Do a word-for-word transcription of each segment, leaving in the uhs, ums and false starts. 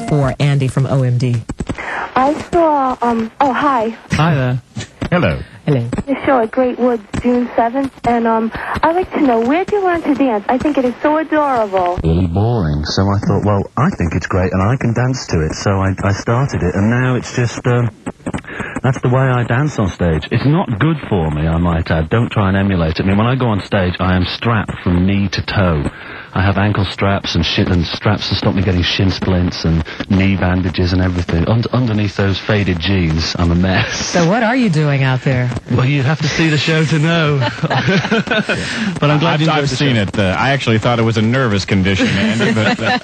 for Andy from O M D? I saw, um, oh, hi. Hi there. Hello. Hello. The show at Great Woods, June seventh, and um, I'd like to know, where'd you learn to dance? I think it is so adorable. Really boring, so I thought, well, I think it's great, and I can dance to it, so I, I started it, and now it's just, um, that's the way I dance on stage. It's not good for me, I might add. Don't try and emulate it. I mean, when I go on stage, I am strapped from knee to toe. I have ankle straps and shin and straps to stop me getting shin splints and knee bandages and everything. Und underneath those faded jeans, I'm a mess. So what are you doing out there? Well, you have to see the show to know. But I'm glad I've, you I've seen it. Uh, I actually thought it was a nervous condition, Andy, but... Uh...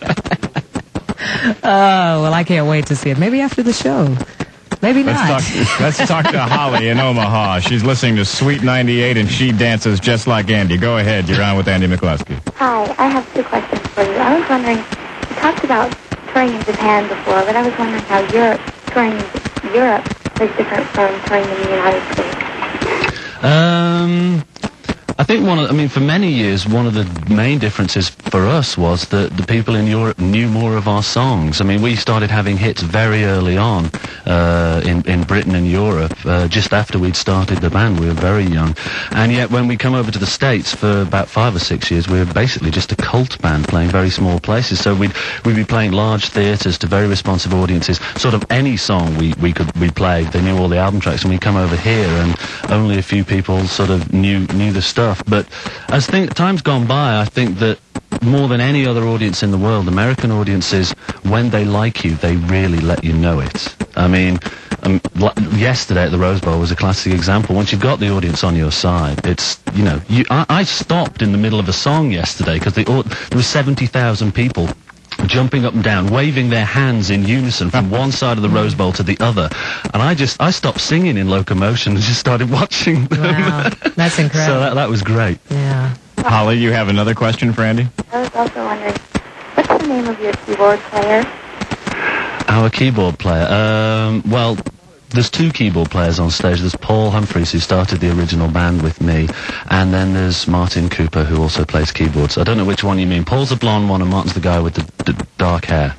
Oh, well, I can't wait to see it. Maybe after the show. Maybe let's not. Talk, let's talk to Holly in Omaha. She's listening to Sweet ninety-eight, and she dances just like Andy. Go ahead. You're on with Andy McCluskey. Hi, I have two questions for you. I was wondering, you talked about touring in Japan before, but I was wondering how Europe, touring in Europe is different from touring in the United States. Um... I think one of, I mean, for many years, one of the main differences for us was that the people in Europe knew more of our songs. I mean, we started having hits very early on uh, in, in Britain and Europe, uh, just after we'd started the band. We were very young. And yet, when we come over to the States for about five or six years, we were basically just a cult band playing very small places. So we'd, we'd be playing large theatres to very responsive audiences. Sort of any song we, we could we played, they knew all the album tracks. And we come over here, and only a few people sort of knew, knew the stuff. But as think, time's gone by, I think that more than any other audience in the world, American audiences, when they like you, they really let you know it. I mean, um, yesterday at the Rose Bowl was a classic example. Once you've got the audience on your side, it's, you know, you, I, I stopped in the middle of a song yesterday because the, there were seventy thousand people jumping up and down, waving their hands in unison from one side of the Rose Bowl to the other. And I just, I stopped singing in locomotion and just started watching them. Wow, that's incredible. So that, that was great. Yeah. Holly, you have another question for Andy? I was also wondering, what's the name of your keyboard player? Our keyboard player? Um, well... There's two keyboard players on stage. There's Paul Humphreys, who started the original band with me, and then there's Martin Cooper, who also plays keyboards. I don't know which one you mean. Paul's the blonde one, and Martin's the guy with the, the dark hair.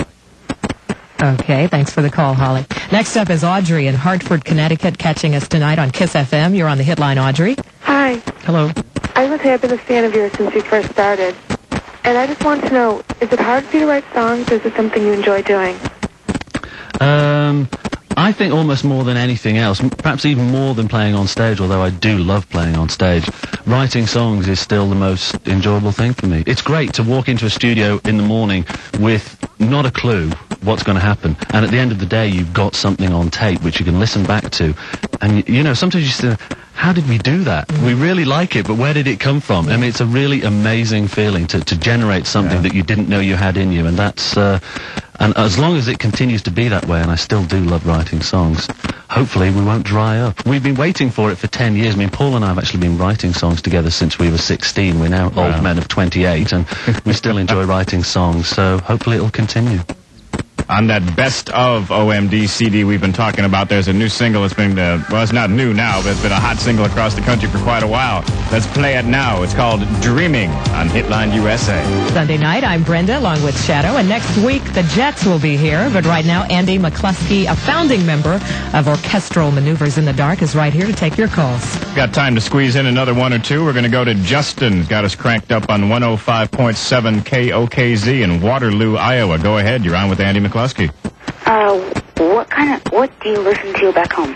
Okay, thanks for the call, Holly. Next up is Audrey in Hartford, Connecticut, catching us tonight on KISS F M. You're on the hit line, Audrey. Hi. Hello. I was say I've been a fan of yours since you first started, and I just want to know, is it hard for you to write songs, or is it something you enjoy doing? Um... I think almost more than anything else, perhaps even more than playing on stage, although I do love playing on stage, writing songs is still the most enjoyable thing for me. It's great to walk into a studio in the morning with not a clue what's going to happen, and at the end of the day you've got something on tape which you can listen back to, and you, you know, sometimes you say, how did we do that? We really like it, but where did it come from? I mean, it's a really amazing feeling to, to generate something yeah. that you didn't know you had in you, and that's... Uh, And as long as it continues to be that way, and I still do love writing songs, hopefully we won't dry up. We've been waiting for it for ten years. I mean, Paul and I have actually been writing songs together since we were sixteen. We're now wow. old men of twenty-eight, and we still enjoy writing songs, so hopefully it'll continue. On that Best of O M D C D we've been talking about, there's a new single that's been, uh, well, it's not new now, but it's been a hot single across the country for quite a while. Let's play it now. It's called Dreaming on Hitline U S A. Sunday night, I'm Brenda, along with Shadow, and next week, the Jets will be here. But right now, Andy McCluskey, a founding member of Orchestral Maneuvers in the Dark, is right here to take your calls. Got time to squeeze in another one or two. We're going to go to Justin. Got us cranked up on one oh five point seven K O K Z in Waterloo, Iowa. Go ahead. You're on with Andy McCluskey. Uh, what kind of, what do you listen to back home?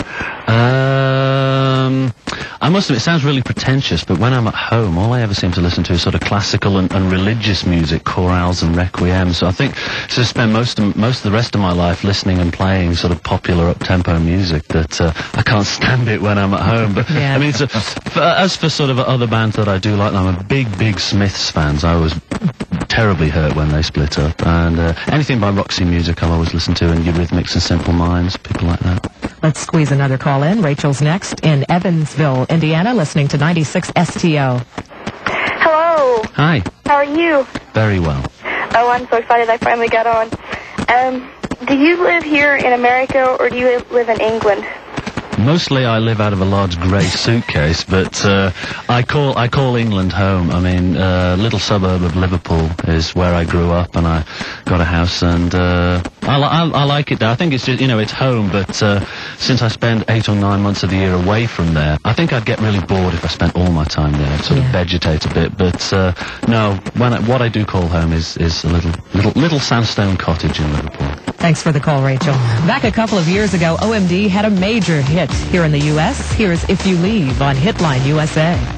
Um, I must admit, it sounds really pretentious, but when I'm at home, all I ever seem to listen to is sort of classical and, and religious music, chorales and requiem. So I think to spend most of, most of the rest of my life listening and playing sort of popular up-tempo music that uh, I can't stand it when I'm at home. But yeah. I mean, so, for, as for sort of other bands that I do like, I'm a big, big Smiths fans. I was terribly hurt when they split up, and uh, anything by Roxy Music I'll always listen to, and Eurythmics and Simple Minds, people like that. Let's squeeze another call in. Rachel's next in Evansville, Indiana, listening to ninety-six S T O. Hello. Hi. How are you? Very well. Oh, I'm so excited I finally got on. Um, do you live here in America, or do you live in England? Mostly I live out of a large grey suitcase, but uh, I call I call England home. I mean, a uh, little suburb of Liverpool is where I grew up, and I got a house, and uh, I, li- I, I like it there. I think it's just, you know, it's home, but uh, since I spend eight or nine months of the year away from there, I think I'd get really bored if I spent all my time there. I'd sort Yeah. of vegetate a bit, but uh, no, when I, what I do call home is, is a little, little, little sandstone cottage in Liverpool. Thanks for the call, Rachel. Back a couple of years ago, O M D had a major hit here in the U S. Here's If You Leave on Hitline U S A.